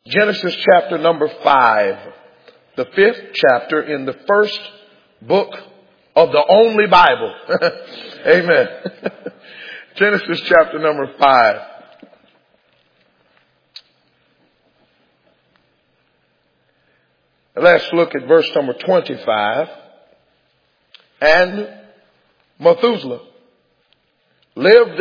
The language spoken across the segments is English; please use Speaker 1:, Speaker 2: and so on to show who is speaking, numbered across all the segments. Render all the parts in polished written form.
Speaker 1: Genesis chapter number 5, the 5th chapter in the first book of the only Bible. Amen. Genesis chapter number 5. Let's look at verse number 25. And Methuselah lived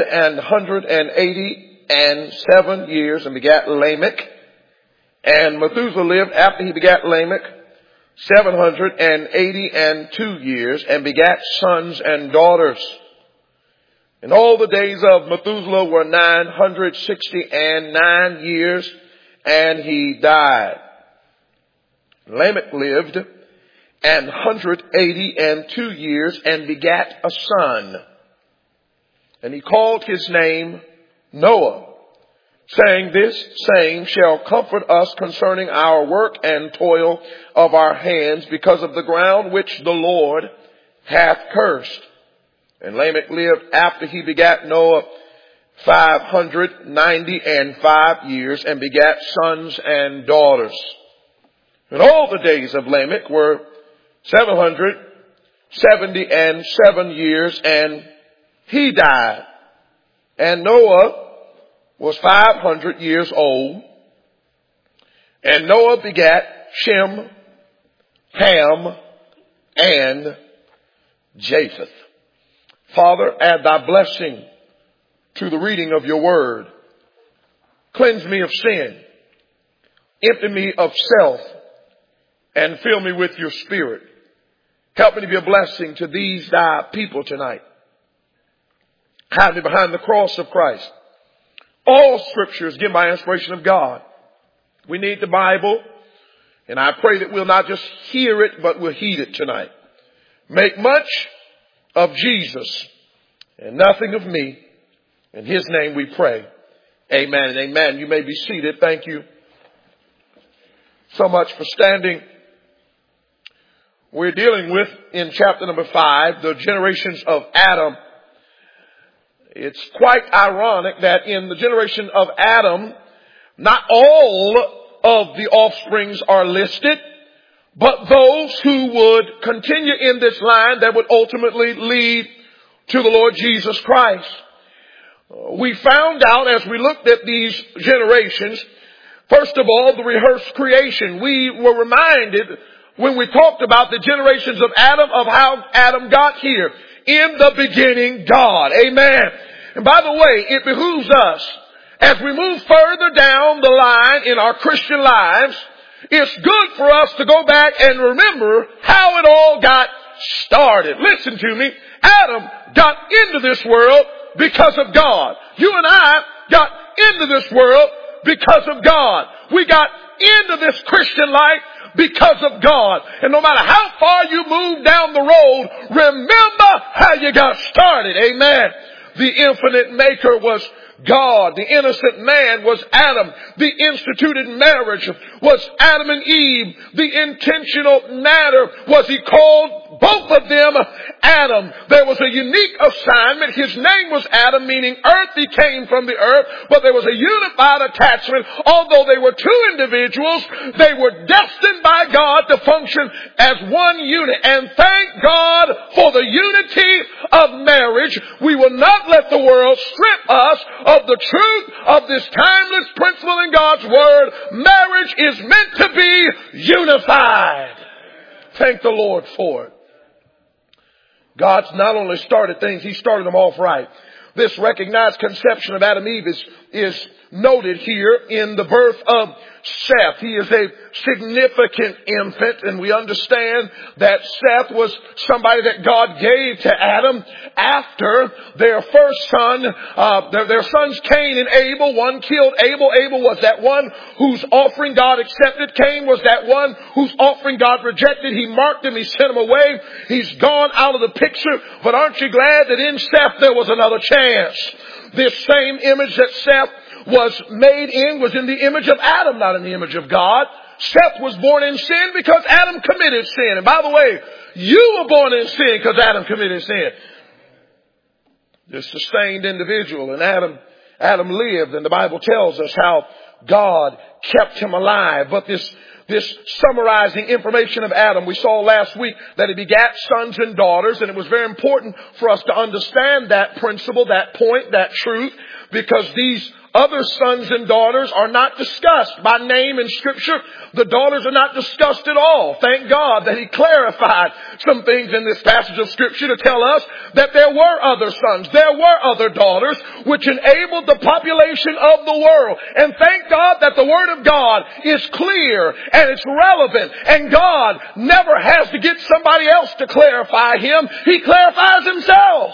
Speaker 1: 187 years and begat Lamech. And Methuselah lived after he begat Lamech 782 years and begat sons and daughters. And all the days of Methuselah were 969 years, and he died. Lamech lived 182 years and begat a son. And he called his name Noah, saying, this same shall comfort us concerning our work and toil of our hands, because of the ground which the Lord hath cursed. And Lamech lived after he begat Noah 595 years and begat sons and daughters. And all the days of Lamech were 777 years, and he died. And Noah was 500 years old. And Noah begat Shem, Ham, and Japheth. Father, add thy blessing to the reading of your word. Cleanse me of sin. Empty me of self. And fill me with your spirit. Help me to be a blessing to these thy people tonight. Hide me behind the cross of Christ. All scripture is given by inspiration of God. We need the Bible. And I pray that we'll not just hear it, but we'll heed it tonight. Make much of Jesus and nothing of me. In his name we pray. Amen and amen. You may be seated. Thank you so much for standing. We're dealing with, in chapter number 5, the generations of Adam. It's quite ironic that in the generation of Adam, not all of the offsprings are listed, but those who would continue in this line that would ultimately lead to the Lord Jesus Christ. We found out as we looked at these generations, first of all, the rehearsed creation. We were reminded when we talked about the generations of Adam, of how Adam got here. In the beginning, God. Amen. And by the way, it behooves us, as we move further down the line in our Christian lives, it's good for us to go back and remember how it all got started. Listen to me. Adam got into this world because of God. You and I got into this world because of God. We got into this Christian life because of God. And no matter how far you move down the road, remember how you got started. Amen. The infinite maker was God. The innocent man was Adam. The instituted marriage was Adam and Eve. The intentional matter was he called both of them Adam. There was a unique assignment. His name was Adam, meaning earth. He came from the earth. But there was a unified attachment. Although they were two individuals, they were destined by God to function as one unit. And thank God for the unity of marriage. We will not let the world strip us of the truth of this timeless principle in God's Word. Marriage is meant to be unified. Thank the Lord for it. God's not only started things, he started them off right. This recognized conception of Adam and Eve is noted here in the birth of Seth. He is a significant infant, and we understand that Seth was somebody that God gave to Adam after their first son, their sons Cain and Abel. One killed Abel. Abel was that one whose offering God accepted. Cain was that one whose offering God rejected. He marked him. He sent him away. He's gone out of the picture. But aren't you glad that in Seth there was another chance? This same image that Seth was made in was in the image of Adam, not in the image of God. Seth was born in sin because Adam committed sin. And by the way, you were born in sin because Adam committed sin. This sustained individual, and Adam lived, and the Bible tells us how God kept him alive. But this summarizing information of Adam, we saw last week that he begat sons and daughters, and it was very important for us to understand that principle, that point, that truth, because these other sons and daughters are not discussed by name in Scripture. The daughters are not discussed at all. Thank God that he clarified some things in this passage of Scripture to tell us that there were other sons, there were other daughters, which enabled the population of the world. And thank God that the Word of God is clear and it's relevant. And God never has to get somebody else to clarify him. He clarifies himself.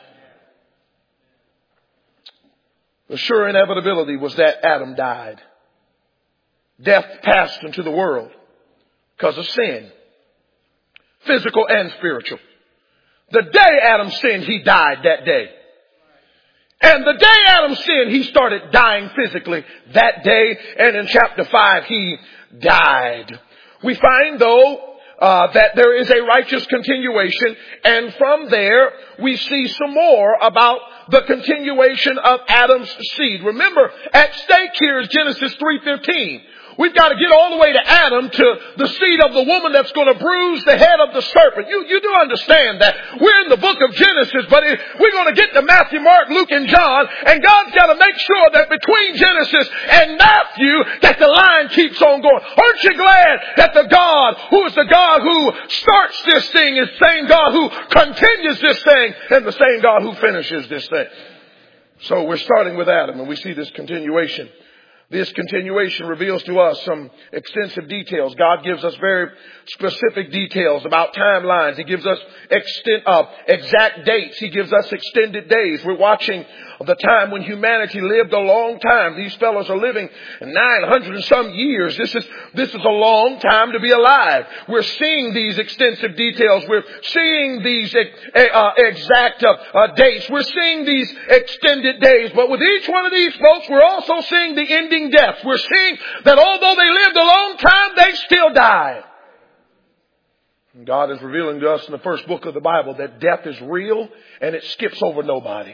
Speaker 1: The sure inevitability was that Adam died. Death passed into the world because of sin. Physical and spiritual. The day Adam sinned, he died that day. And the day Adam sinned, he started dying physically that day. And in chapter 5, he died. We find, though, that there is a righteous continuation. And from there, we see some more about the continuation of Adam's seed. Remember, at stake here is Genesis 3:15. We've got to get all the way to Adam, to the seed of the woman that's going to bruise the head of the serpent. You do understand that we're in the book of Genesis, but we're going to get to Matthew, Mark, Luke, and John, and God's got to make sure that between Genesis and Matthew that the line keeps on going. Aren't you glad that the God who is the God who starts this thing is the same God who continues this thing and the same God who finishes this thing? So we're starting with Adam, and we see this continuation. This continuation reveals to us some extensive details. God gives us very specific details about timelines. He gives us exact dates. He gives us extended days. We're watching the time when humanity lived a long time. These fellows are living 900 and some years. This is a long time to be alive. We're seeing these extensive details. We're seeing these exact dates. We're seeing these extended days. But with each one of these folks, we're also seeing the ending death. We're seeing that although they lived a long time, they still died. And God is revealing to us in the first book of the Bible that death is real and it skips over nobody.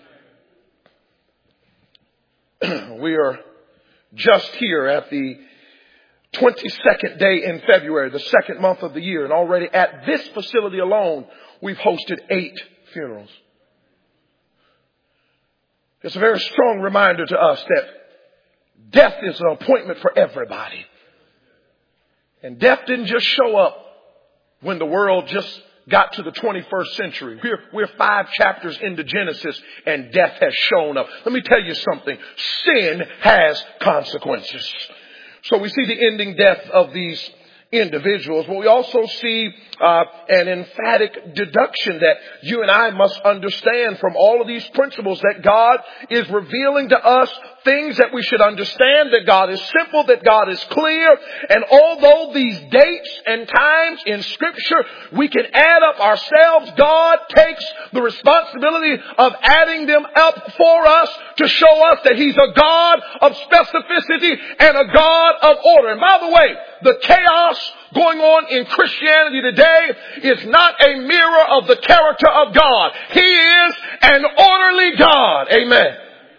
Speaker 1: We are just here at the 22nd day in February, the second month of the year. And already at this facility alone, we've hosted 8 funerals. It's a very strong reminder to us that death is an appointment for everybody. And death didn't just show up when the world just got to the 21st century. We're 5 chapters into Genesis and death has shown up. Let me tell you something. Sin has consequences. So we see the ending death of these individuals, but we also see an emphatic deduction that you and I must understand from all of these principles, that God is revealing to us things that we should understand, that God is simple, that God is clear. And although these dates and times in Scripture we can add up ourselves, God takes the responsibility of adding them up for us to show us that He's a God of specificity and a God of order. And by the way, the chaos going on in Christianity today is not a mirror of the character of God. He is an orderly God. Amen.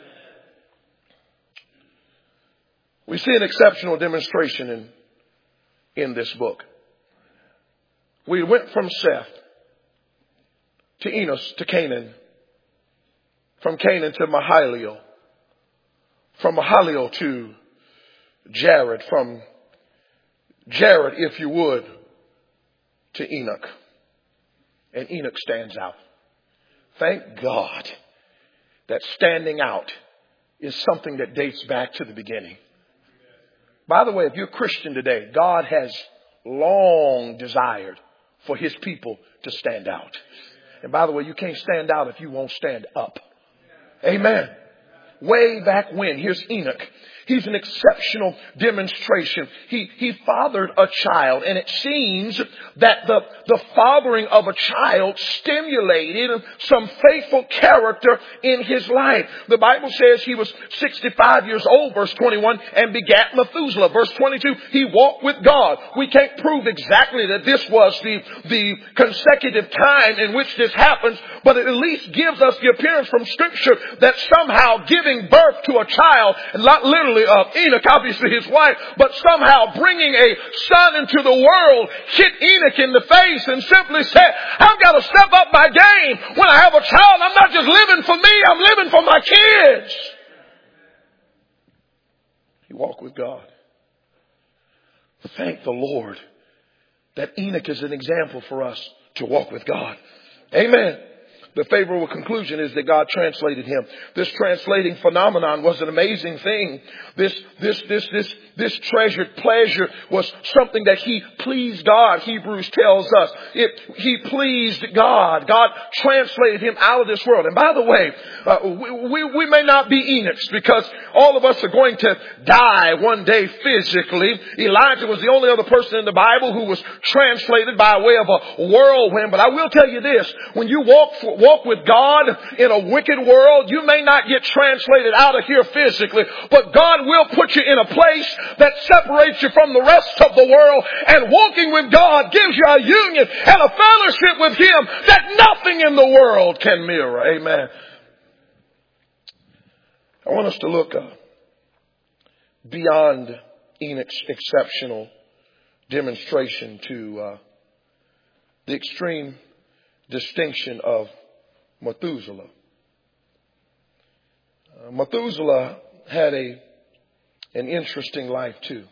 Speaker 1: We see an exceptional demonstration in this book. We went from Seth to Enos to Canaan, from Canaan to Mahalalel, from Mahalalel to Jared, from Jared, if you would, to Enoch. And Enoch stands out. Thank God that standing out is something that dates back to the beginning. By the way, if you're a Christian today, God has long desired for His people to stand out. And by the way, you can't stand out if you won't stand up. Amen. Way back when, here's Enoch. He's an exceptional demonstration. He fathered a child, and it seems that the fathering of a child stimulated some faithful character in his life. The Bible says he was 65 years old, verse 21, and begat Methuselah. Verse 22, he walked with God. We can't prove exactly that this was the consecutive time in which this happens, but it at least gives us the appearance from Scripture that somehow, given giving birth to a child, and not literally Enoch, obviously his wife, but somehow bringing a son into the world, hit Enoch in the face and simply said, I've got to step up my game. When I have a child, I'm not just living for me, I'm living for my kids. He walked with God. Thank the Lord that Enoch is an example for us to walk with God. Amen. The favorable conclusion is that God translated him. This translating phenomenon was an amazing thing. This treasured pleasure was something that he pleased God. Hebrews tells us he pleased God. God translated him out of this world. And by the way, we may not be Enochs because all of us are going to die one day physically. Elijah was the only other person in the Bible who was translated by way of a whirlwind. But I will tell you this, when you walk with God in a wicked world, you may not get translated out of here physically, but God will put you in a place that separates you from the rest of the world, and walking with God gives you a union and a fellowship with Him that nothing in the world can mirror. Amen. I want us to look beyond Enoch's exceptional demonstration to the extreme distinction of Methuselah. Methuselah had an interesting life too.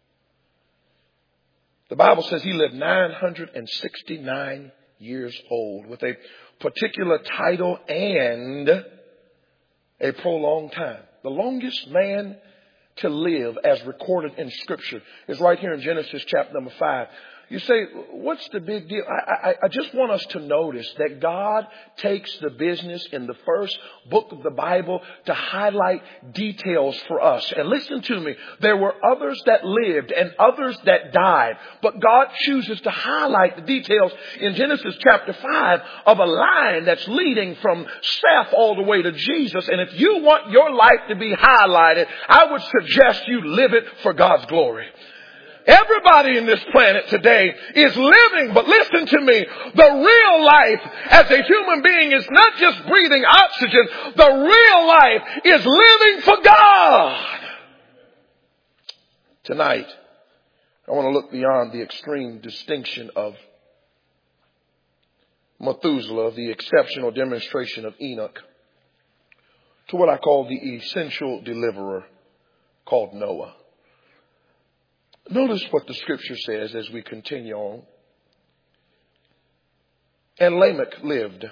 Speaker 1: The Bible says he lived 969 years old with a particular title and a prolonged time. The longest man to live as recorded in Scripture is right here in Genesis chapter number 5. You say, what's the big deal? I just want us to notice that God takes the business in the first book of the Bible to highlight details for us. And listen to me, there were others that lived and others that died, but God chooses to highlight the details in Genesis chapter 5 of a line that's leading from Seth all the way to Jesus. And if you want your life to be highlighted, I would suggest you live it for God's glory. Everybody in this planet today is living, but listen to me, the real life as a human being is not just breathing oxygen. The real life is living for God. Tonight, I want to look beyond the extreme distinction of Methuselah, the exceptional demonstration of Enoch, to what I call the essential deliverer called Noah. Notice what the Scripture says as we continue on. And Lamech lived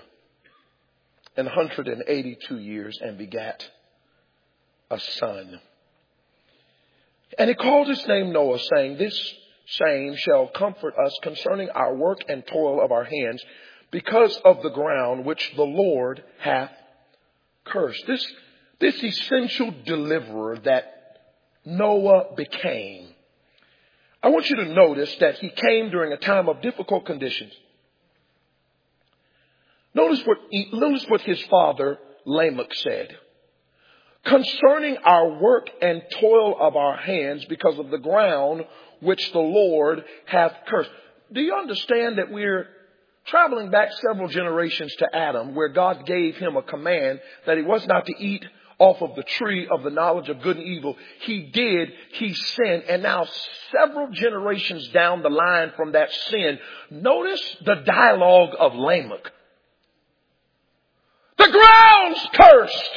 Speaker 1: 182 years and begat a son. And he called his name Noah, saying, This same shall comfort us concerning our work and toil of our hands, because of the ground which the Lord hath cursed. This essential deliverer that Noah became. I want you to notice that he came during a time of difficult conditions. Notice what his father Lamech said. Concerning our work and toil of our hands, because of the ground which the Lord hath cursed. Do you understand that we're traveling back several generations to Adam, where God gave him a command that he was not to eat off of the tree of the knowledge of good and evil? He did. He sinned. And now several generations down the line from that sin, notice the dialogue of Lamech. The ground's cursed.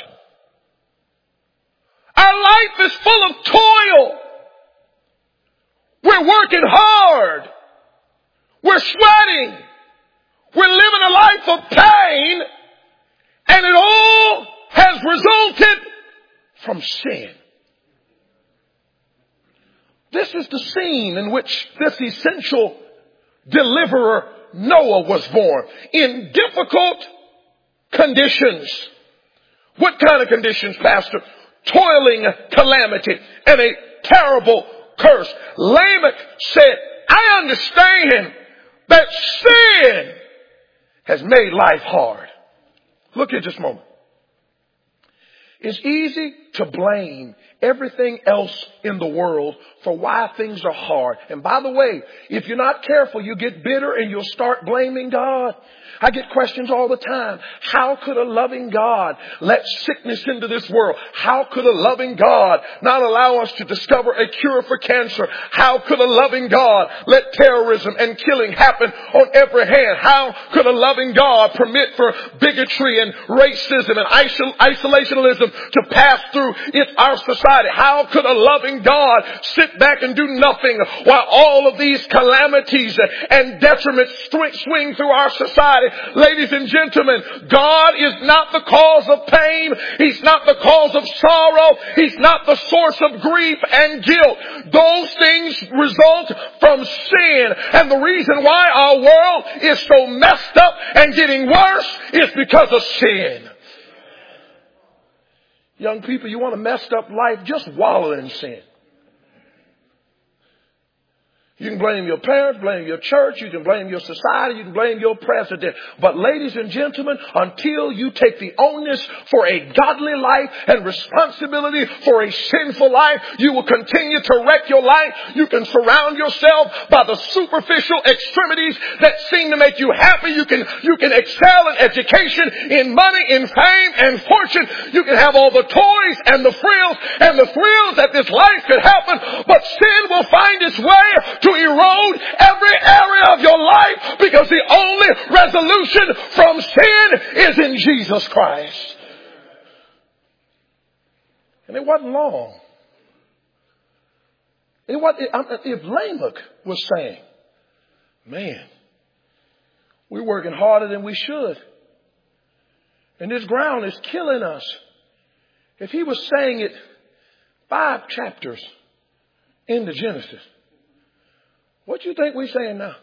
Speaker 1: Our life is full of toil. We're working hard. We're sweating. We're living a life of pain. And it all has resulted from sin. This is the scene in which this essential deliverer Noah was born. In difficult conditions. What kind of conditions, Pastor? Toiling calamity and a terrible curse. Lamech said, I understand that sin has made life hard. Look here just a moment. It's easy to blame everything else in the world for why things are hard. And by the way, if you're not careful, you get bitter and you'll start blaming God. I get questions all the time. How could a loving God let sickness into this world? How could a loving God not allow us to discover a cure for cancer? How could a loving God let terrorism and killing happen on every hand? How could a loving God permit for bigotry and racism and isolationism to pass through our society? How could a loving God sit back and do nothing while all of these calamities and detriments swing through our society? Ladies and gentlemen, God is not the cause of pain. He's not the cause of sorrow. He's not the source of grief and guilt. Those things result from sin. And the reason why our world is so messed up and getting worse is because of sin. Young people, you want a messed up life? Just wallow in sin. You can blame your parents, blame your church, you can blame your society, you can blame your president. But ladies and gentlemen, until you take the onus for a godly life and responsibility for a sinful life, you will continue to wreck your life. You can surround yourself by the superficial extremities that seem to make you happy. You can excel in education, in money, in fame and fortune. You can have all the toys and the thrills that this life could happen. But sin will find its way to erode every area of your life, because the only resolution from sin is in Jesus Christ. And it wasn't long. If Lamech was saying, man, we're working harder than we should, and this ground is killing us. If he was saying it 5 chapters into Genesis, what do you think we're saying now?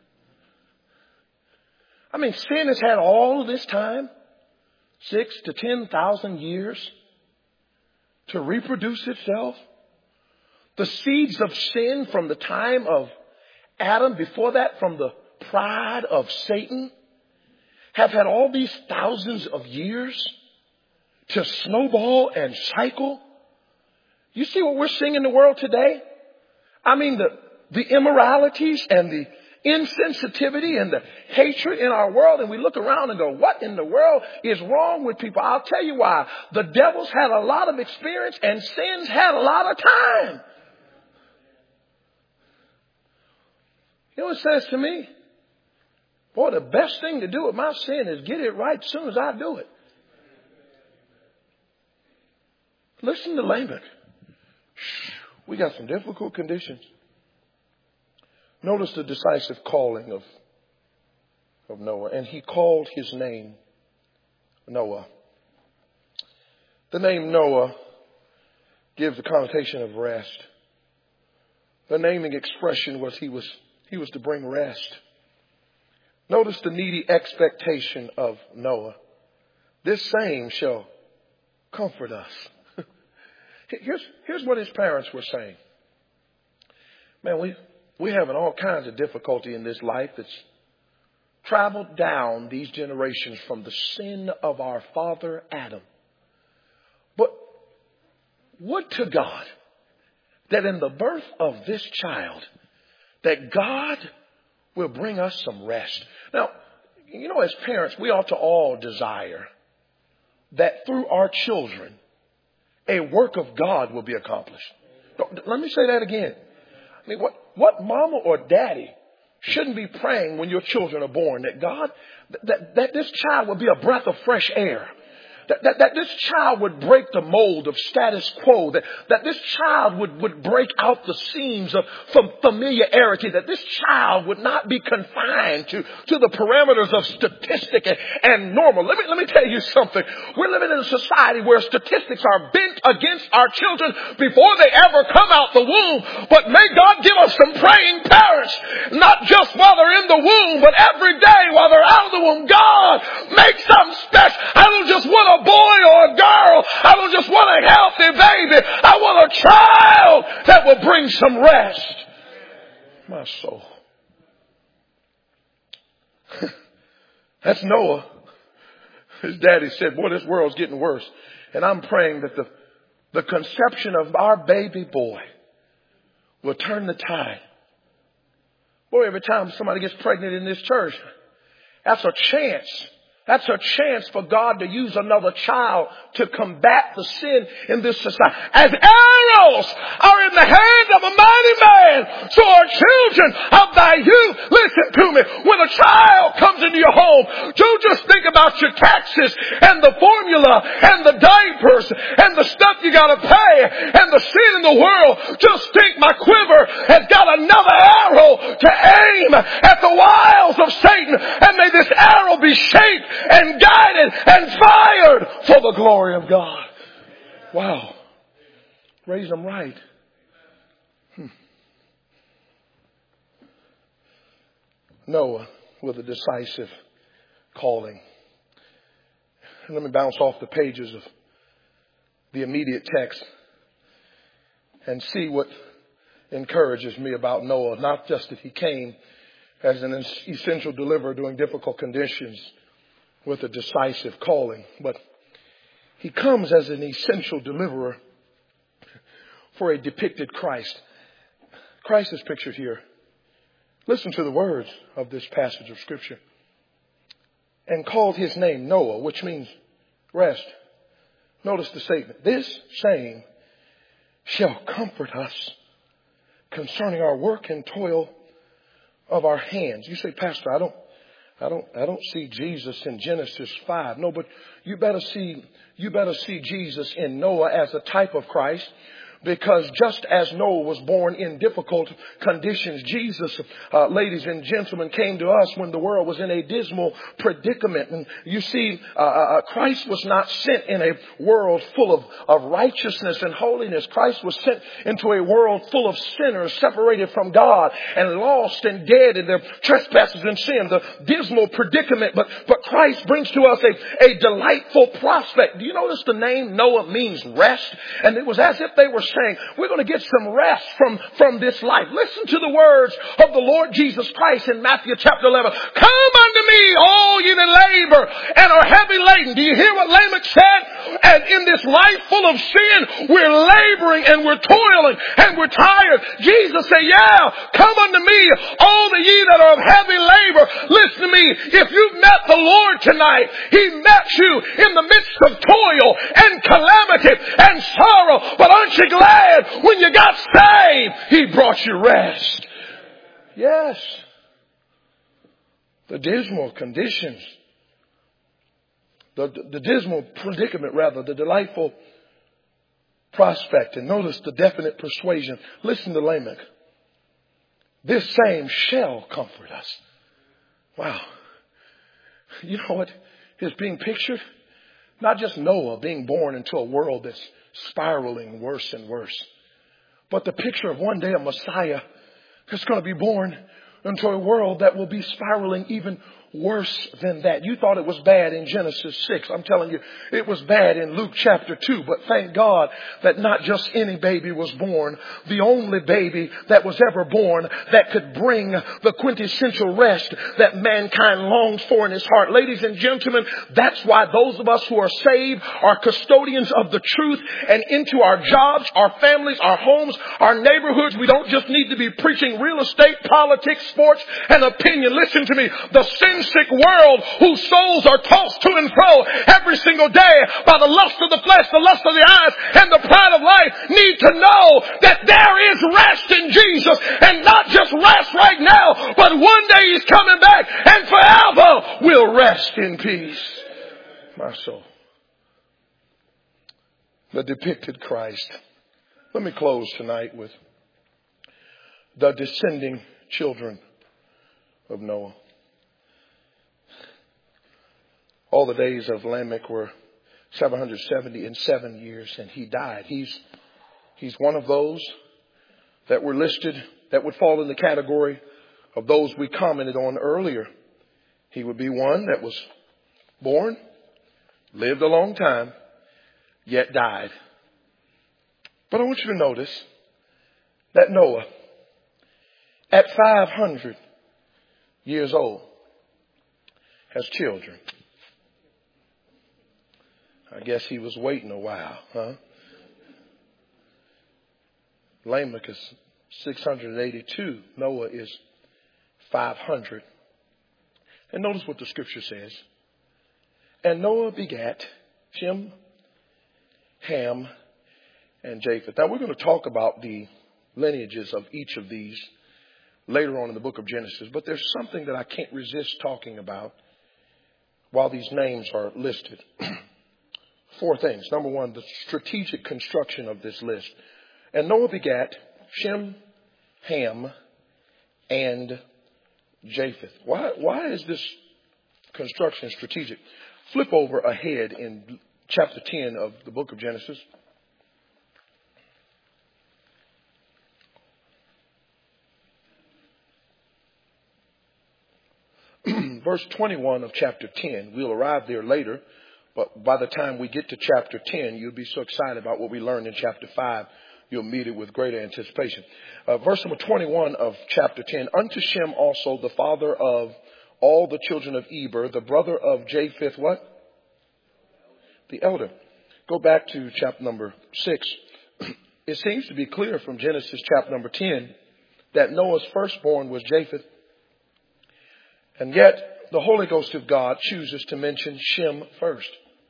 Speaker 1: I mean, sin has had all of this time, 6,000 to 10,000 years, to reproduce itself. The seeds of sin from the time of Adam, before that from the pride of Satan, have had all these thousands of years to snowball and cycle. You see what we're seeing in the world today? I mean, the immoralities and the insensitivity and the hatred in our world, and we look around and go, what in the world is wrong with people? I'll tell you why. The devil's had a lot of experience and sin's had a lot of time. You know what it says to me? Boy, the best thing to do with my sin is get it right as soon as I do it. Listen to Lamech. We got some difficult conditions. Notice the decisive calling of Noah. And he called his name Noah. The name Noah gives the connotation of rest. The naming expression was he was to bring rest. Notice the needy expectation of Noah. This same shall comfort us. Here's what his parents were saying. Man, we're having all kinds of difficulty in this life. It's traveled down these generations from the sin of our father Adam. But would to God that in the birth of this child, that God will bring us some rest. Now, you know, as parents, we ought to all desire that through our children, a work of God will be accomplished. Let me say that again. I mean, what mama or daddy shouldn't be praying when your children are born? That God, that this child will be a breath of fresh air. That this child would break the mold of status quo. That this child would break out the seams of familiarity. That this child would not be confined to the parameters of statistic and normal. Let me tell you something. We're living in a society where statistics are bent against our children before they ever come out the womb. But may God give us some praying parents, not just while they're in the womb, but every day while they're out of the womb. God, make something special. I don't just want a boy or a girl. I don't just want a healthy baby. I want a child that will bring some rest. My soul. That's Noah. His daddy said, boy, this world's getting worse. And I'm praying that the conception of our baby boy will turn the tide. Boy, every time somebody gets pregnant in this church, that's a chance. That's a chance for God to use another child to combat the sin in this society. As arrows are in the hand of a mighty man, so are children of thy youth. Listen to me. When a child comes into your home, don't just think about your taxes and the formula and the diapers and the stuff you got to pay and the sin in the world. Just think my quiver has got another arrow to aim at the wiles of Satan. And may this arrow be shaped and guided and fired for the glory of God. Wow. Raise them right. Noah with a decisive calling. And let me bounce off the pages of the immediate text and see what encourages me about Noah. Not just that he came as an essential deliverer during difficult conditions with a decisive calling, but he comes as an essential deliverer for a depicted Christ. Christ is pictured here. Listen to the words of this passage of Scripture. And called his name Noah, which means rest. Notice the statement. This same shall comfort us concerning our work and toil of our hands. You say, Pastor, I don't see Jesus in Genesis 5. No, but you better see Jesus in Noah as a type of Christ. Because just as Noah was born in difficult conditions, Jesus, ladies and gentlemen, came to us when the world was in a dismal predicament. And you see, Christ was not sent in a world full of righteousness and holiness. Christ was sent into a world full of sinners separated from God and lost and dead in their trespasses and sin, the dismal predicament. But Christ brings to us a delightful prospect. Do you notice the name Noah means rest? And it was as if they were saying, we're going to get some rest from this life. Listen to the words of the Lord Jesus Christ in Matthew chapter 11. Come unto me, all ye that labor and are heavy laden. Do you hear what Lamech said? And in this life full of sin, we're laboring and we're toiling and we're tired. Jesus said, yeah, come unto me, all the ye that are of heavy labor. Listen to me. If you've met the Lord tonight, He met you in the midst of toil and calamity and sorrow. But aren't you glad when you got saved, He brought you rest? Yes. The dismal conditions, the dismal predicament rather, the delightful prospect. And notice the definite persuasion. Listen to Lamech. This same shall comfort us. Wow. You know what is being pictured? Not just Noah being born into a world that's spiraling worse and worse, but the picture of one day a Messiah that's going to be born into a world that will be spiraling even worse than that. You thought it was bad in Genesis 6. I'm telling you, it was bad in Luke chapter 2. But thank God that not just any baby was born. The only baby that was ever born that could bring the quintessential rest that mankind longs for in his heart. Ladies and gentlemen, that's why those of us who are saved are custodians of the truth, and into our jobs, our families, our homes, our neighborhoods. We don't just need to be preaching real estate, politics, sports, and opinion. Listen to me. The sin-sick world whose souls are tossed to and fro every single day by the lust of the flesh, the lust of the eyes, and the pride of life need to know that there is rest in Jesus, and not just rest right now, but one day He's coming back and forever we'll rest in peace. My soul. The depicted Christ. Let me close tonight with the descending children of Noah. All the days of Lamech were 777 years, and he died. He's one of those that were listed that would fall in the category of those we commented on earlier. He would be one that was born, lived a long time, yet died. But I want you to notice that Noah, at 500 years old, has children. I guess he was waiting a while, huh? Lamech is 682. Noah is 500. And notice what the scripture says. And Noah begat Shem, Ham, and Japheth. Now we're going to talk about the lineages of each of these later on in the book of Genesis. But there's something that I can't resist talking about while these names are listed. 4 things. Number 1, the strategic construction of this list. And Noah begat Shem, Ham, and Japheth. Why is this construction strategic? Flip over ahead in chapter 10 of the book of Genesis. Verse 21 of chapter 10. We'll arrive there later, but by the time we get to chapter 10, you'll be so excited about what we learned in chapter 5, you'll meet it with greater anticipation. Verse number 21 of chapter 10. Unto Shem also, the father of all the children of Eber, the brother of Japheth, what? The elder. Go back to chapter number 6. It seems to be clear from Genesis chapter number 10 that Noah's firstborn was Japheth. And yet, the Holy Ghost of God chooses to mention Shem first.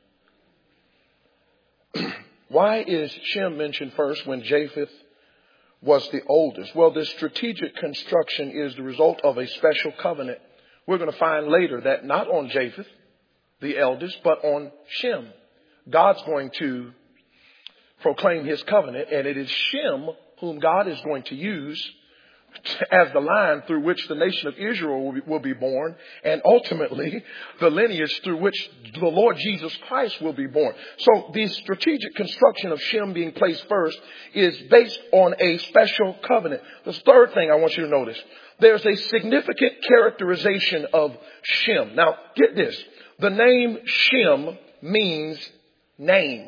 Speaker 1: Why is Shem mentioned first when Japheth was the oldest? Well, this strategic construction is the result of a special covenant. We're going to find later that not on Japheth, the eldest, but on Shem. God's going to proclaim his covenant, and it is Shem whom God is going to use as the line through which the nation of Israel will be born, and ultimately the lineage through which the Lord Jesus Christ will be born. So the strategic construction of Shem being placed first is based on a special covenant. The third thing I want you to notice, there's a significant characterization of Shem. Now, get this. The name Shem means name.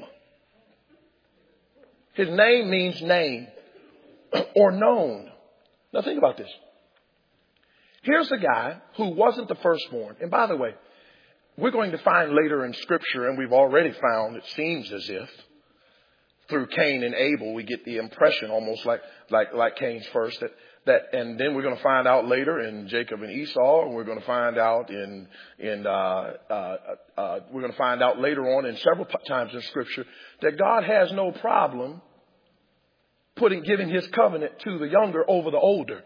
Speaker 1: His name means name or known. Now think about this. Here's a guy who wasn't the firstborn. And by the way, we're going to find later in Scripture, and we've already found, it seems as if, through Cain and Abel, we get the impression almost like Cain's first, and then we're going to find out later in Jacob and Esau, and we're going to find out we're going to find out later on in several times in Scripture that God has no problem giving his covenant to the younger over the older.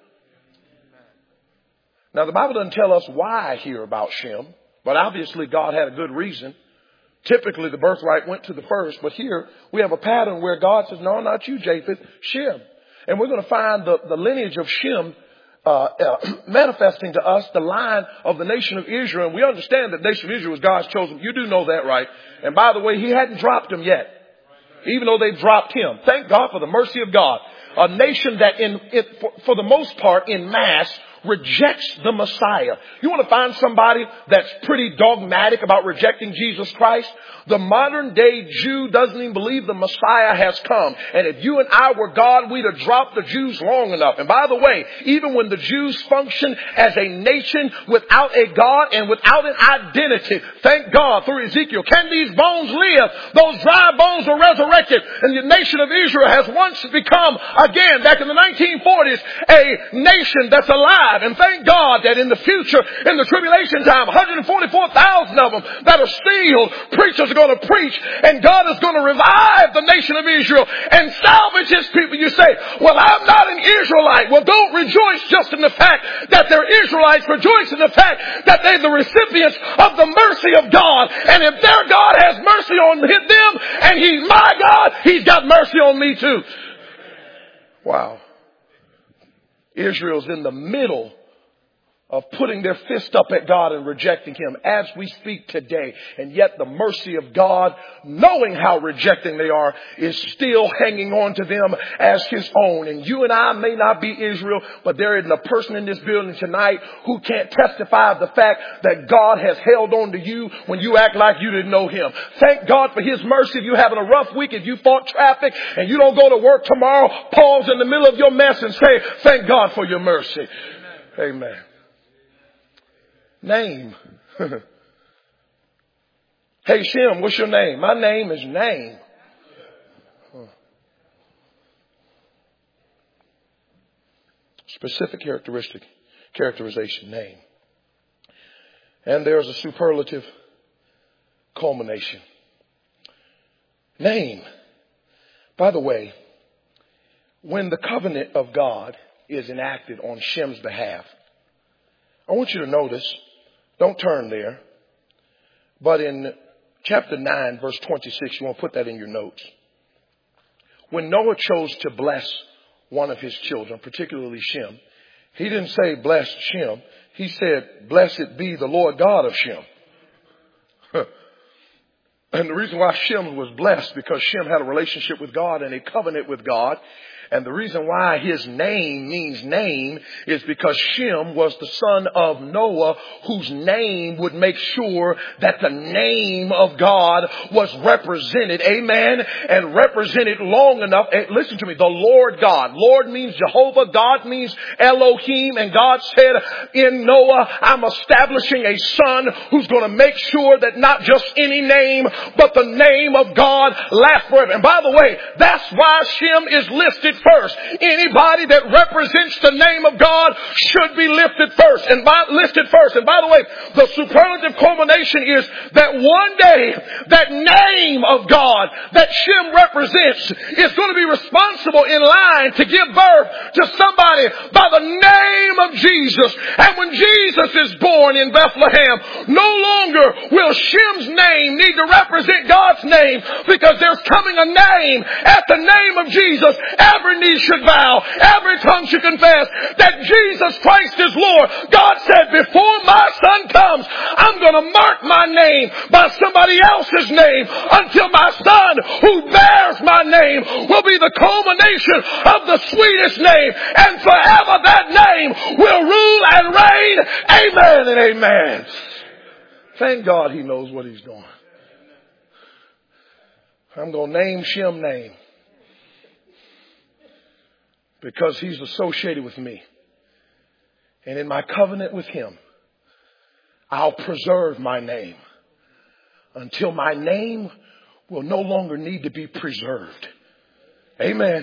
Speaker 1: Now, the Bible doesn't tell us why here about Shem, but obviously God had a good reason. Typically, the birthright went to the first, but here we have a pattern where God says, no, not you, Japheth, Shem. And we're going to find the lineage of Shem manifesting to us the line of the nation of Israel. And we understand that the nation of Israel was God's chosen. You do know that, right? And by the way, he hadn't dropped them yet, even though they dropped him. Thank God for the mercy of God. A nation that for the most part in mass rejects the Messiah. You want to find somebody that's pretty dogmatic about rejecting Jesus Christ? The modern day Jew doesn't even believe the Messiah has come. And if you and I were God, we'd have dropped the Jews long enough. And by the way, even when the Jews function as a nation without a God and without an identity, thank God through Ezekiel, can these bones live? Those dry bones were resurrected. And the nation of Israel has once become, again, back in the 1940s, a nation that's alive. And thank God that in the future, in the tribulation time, 144,000 of them that are sealed, preachers are going to preach, and God is going to revive the nation of Israel and salvage his people. You say, well, I'm not an Israelite. Well, don't rejoice just in the fact that they're Israelites. Rejoice in the fact that they're the recipients of the mercy of God. And if their God has mercy on them, and he's my God, he's got mercy on me too. Wow. Israel's in the middle of putting their fist up at God and rejecting him as we speak today. And yet the mercy of God, knowing how rejecting they are, is still hanging on to them as his own. And you and I may not be Israel, but there isn't a person in this building tonight who can't testify of the fact that God has held on to you when you act like you didn't know him. Thank God for his mercy. If you're having a rough week, if you fought traffic and you don't go to work tomorrow, pause in the middle of your mess and say, thank God for your mercy. Amen. Name. Hey, Shem, what's your name? My name is Name. Specific characterization, name. And there's a superlative culmination. Name. By the way, when the covenant of God is enacted on Shem's behalf, I want you to notice, don't turn there, but in chapter 9, verse 26, you want to put that in your notes. When Noah chose to bless one of his children, particularly Shem, he didn't say bless Shem. He said, blessed be the Lord God of Shem. And the reason why Shem was blessed, because Shem had a relationship with God and a covenant with God. And the reason why his name means name is because Shem was the son of Noah, whose name would make sure that the name of God was represented. Amen. And represented long enough. Listen to me. The Lord God. Lord means Jehovah. God means Elohim. And God said in Noah, I'm establishing a son who's going to make sure that not just any name, but the name of God lasts forever. And by the way, that's why Shem is listed first. Anybody that represents the name of God should be listed first. And by the way, the superlative culmination is that one day that name of God that Shem represents is going to be responsible in line to give birth to somebody by the name of Jesus. And when Jesus is born in Bethlehem, no longer will Shem's name need to represent God's name, because there's coming a name. At the name of Jesus, every knee should bow, every tongue should confess that Jesus Christ is Lord. God said, before my son comes, I'm going to mark my name by somebody else's name until my son, who bears my name, will be the culmination of the sweetest name, and forever that name will rule and reign. Amen and amen. Thank God he knows what he's doing. I'm going to name Shem name because he's associated with me. And in my covenant with him, I'll preserve my name until my name will no longer need to be preserved. Amen.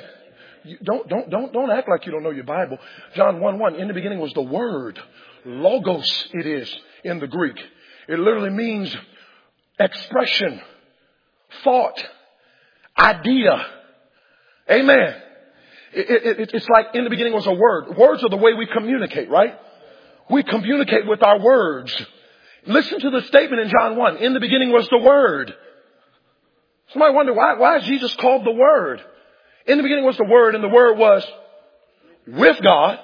Speaker 1: Don't act like you don't know your Bible. John 1:1, in the beginning was the Word. Logos it is in the Greek. It literally means expression, thought, idea. Amen. It's like in the beginning was a word. Words are the way we communicate, right? We communicate with our words. Listen to the statement in John 1. In the beginning was the Word. Somebody wonder why is Jesus called the Word? In the beginning was the Word, and the Word was with God,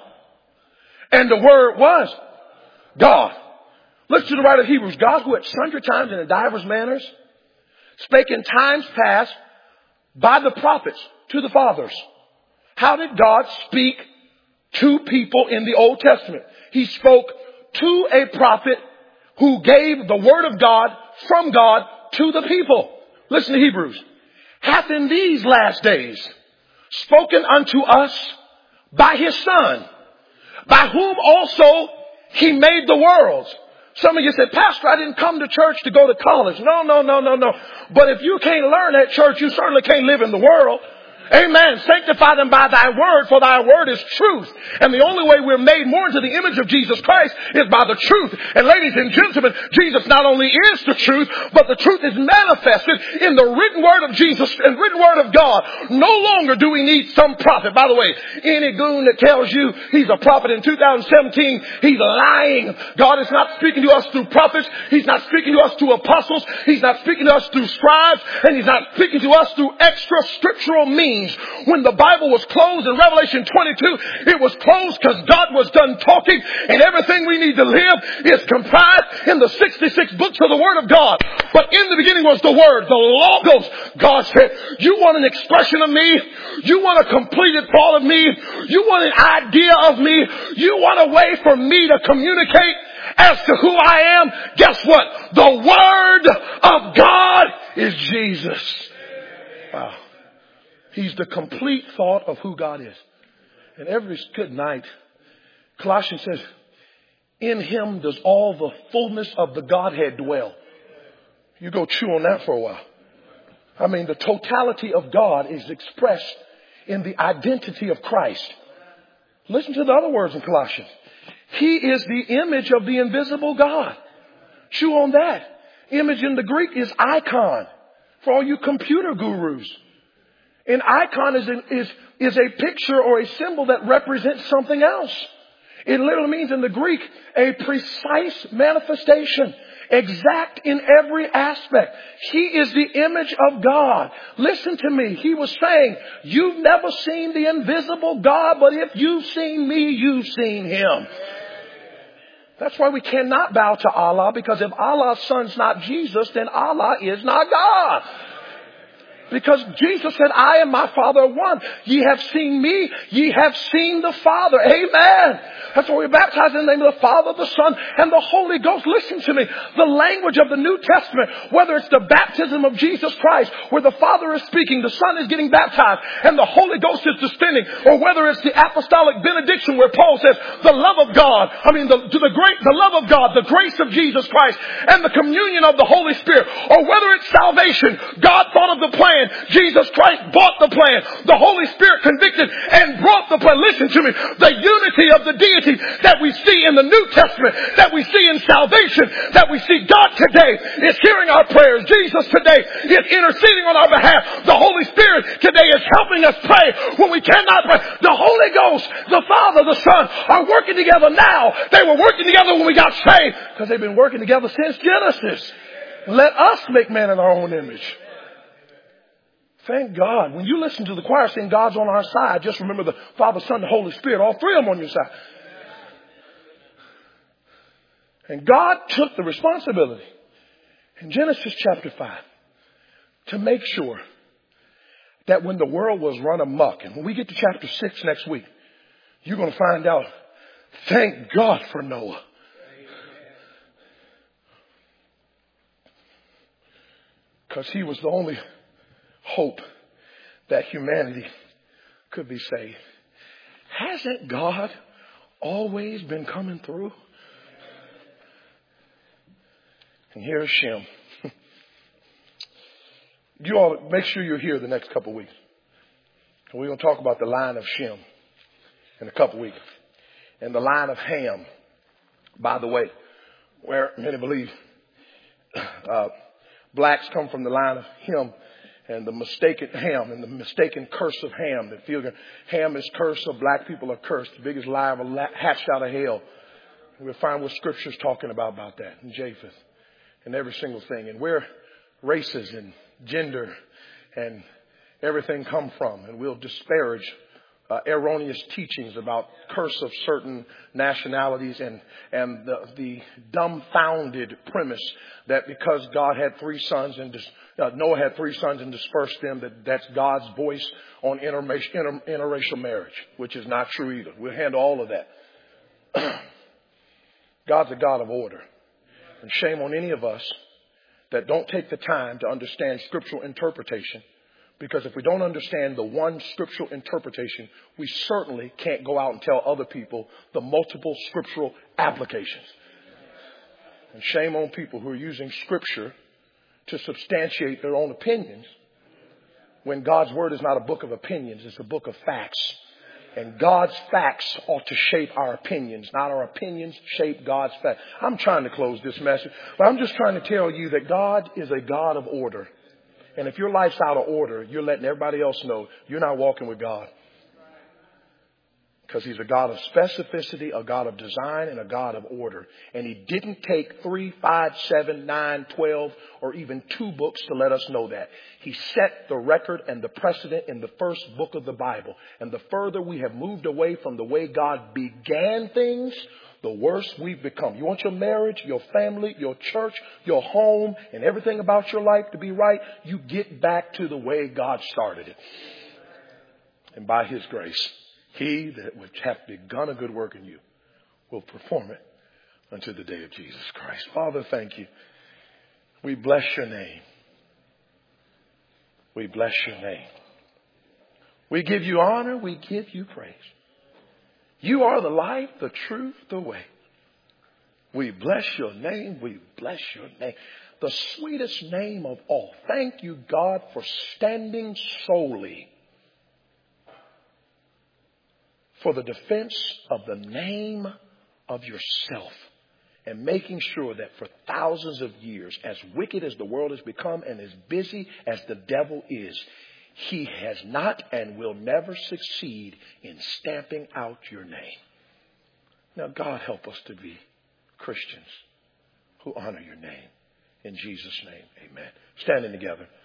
Speaker 1: and the Word was God. Listen to the writer of Hebrews. God, who at sundry times and in divers manners spake in times past by the prophets to the fathers. How did God speak to people in the Old Testament? He spoke to a prophet who gave the word of God from God to the people. Listen to Hebrews. Hath in these last days spoken unto us by his Son, by whom also he made the worlds. Some of you said, Pastor, I didn't come to church to go to college. No. But if you can't learn at church, you certainly can't live in the world. Amen. Sanctify them by thy word, for thy word is truth. And the only way we're made more into the image of Jesus Christ is by the truth. And ladies and gentlemen, Jesus not only is the truth, but the truth is manifested in the written word of Jesus and written word of God. No longer do we need some prophet. By the way, any goon that tells you he's a prophet in 2017, he's lying. God is not speaking to us through prophets. He's not speaking to us through apostles. He's not speaking to us through scribes. And he's not speaking to us through extra scriptural means. When the Bible was closed in Revelation 22, it was closed because God was done talking, and everything we need to live is comprised in the 66 books of the Word of God. But in the beginning was the Word, the Logos. God said, you want an expression of me? You want a completed thought of me? You want an idea of me? You want a way for me to communicate as to who I am? Guess what? The Word of God is Jesus. Wow. He's the complete thought of who God is. And every good night, Colossians says, in him does all the fullness of the Godhead dwell. You go chew on that for a while. I mean, the totality of God is expressed in the identity of Christ. Listen to the other words in Colossians. He is the image of the invisible God. Chew on that. Image in the Greek is icon. For all you computer gurus. An icon is a picture or a symbol that represents something else. It literally means in the Greek a precise manifestation. Exact in every aspect. He is the image of God. Listen to me. He was saying, you've never seen the invisible God, but if you've seen me, you've seen Him. That's why we cannot bow to Allah, because if Allah's son's not Jesus, then Allah is not God. Because Jesus said, I and my Father are one. Ye have seen me. Ye have seen the Father. Amen. That's why we're baptized in the name of the Father, the Son, and the Holy Ghost. Listen to me. The language of the New Testament, whether it's the baptism of Jesus Christ, where the Father is speaking, the Son is getting baptized, and the Holy Ghost is descending, or whether it's the apostolic benediction where Paul says, the love of God, the love of God, the grace of Jesus Christ, and the communion of the Holy Spirit, or whether it's salvation, God thought of the plan. Jesus Christ bought the plan. The Holy Spirit convicted and brought the plan. Listen to me. The unity of the deity that we see in the New Testament, that we see in salvation, that we see God today is hearing our prayers. Jesus today is interceding on our behalf. The Holy Spirit today is helping us pray when we cannot pray. The Holy Ghost, the Father, the Son are working together now. They were working together when we got saved because they've been working together since Genesis. Let us make man in our own image. Thank God. When you listen to the choir sing God's on our side, just remember the Father, Son, and Holy Spirit, all three of them on your side. And God took the responsibility in Genesis chapter 5 to make sure that when the world was run amok, and when we get to chapter 6 next week, you're going to find out, thank God for Noah. Because he was the only hope that humanity could be saved. Hasn't God always been coming through? And here's Shem. You all make sure you're here the next couple of weeks. And we're going to talk about the line of Shem in a couple of weeks. And the line of Ham, by the way, where many believe blacks come from the line of Ham. And the mistaken Ham and the mistaken curse of Ham. That feel Ham is cursed, so black people are cursed. The biggest lie ever hatched out of hell. We'll find what Scripture's talking about that in Japheth and every single thing. And where races and gender and everything come from. And we'll disparage erroneous teachings about curse of certain nationalities and the dumbfounded premise that because God had three sons and Noah had three sons and dispersed them, that's God's voice on interracial marriage, which is not true either. We'll handle all of that. God's a God of order. And shame on any of us that don't take the time to understand scriptural interpretation. Because if we don't understand the one scriptural interpretation, we certainly can't go out and tell other people the multiple scriptural applications. And shame on people who are using scripture to substantiate their own opinions when God's word is not a book of opinions, it's a book of facts. And God's facts ought to shape our opinions, not our opinions shape God's facts. I'm trying to close this message, but I'm just trying to tell you that God is a God of order. And if your life's out of order, you're letting everybody else know you're not walking with God. Because He's a God of specificity, a God of design, and a God of order. And He didn't take 3, 5, 7, 9, 12, or even 2 books to let us know that. He set the record and the precedent in the first book of the Bible. And the further we have moved away from the way God began things, the worse we've become. You want your marriage, your family, your church, your home, and everything about your life to be right, you get back to the way God started it. And by His grace, He that which hath begun a good work in you will perform it unto the day of Jesus Christ. Father, thank you. We bless your name. We bless your name. We give you honor. We give you praise. You are the life, the truth, the way. We bless your name. We bless your name. The sweetest name of all. Thank you, God, for standing solely for the defense of the name of yourself, and making sure that for thousands of years, as wicked as the world has become and as busy as the devil is, he has not and will never succeed in stamping out your name. Now, God, help us to be Christians who honor your name. In Jesus' name, amen. Standing together.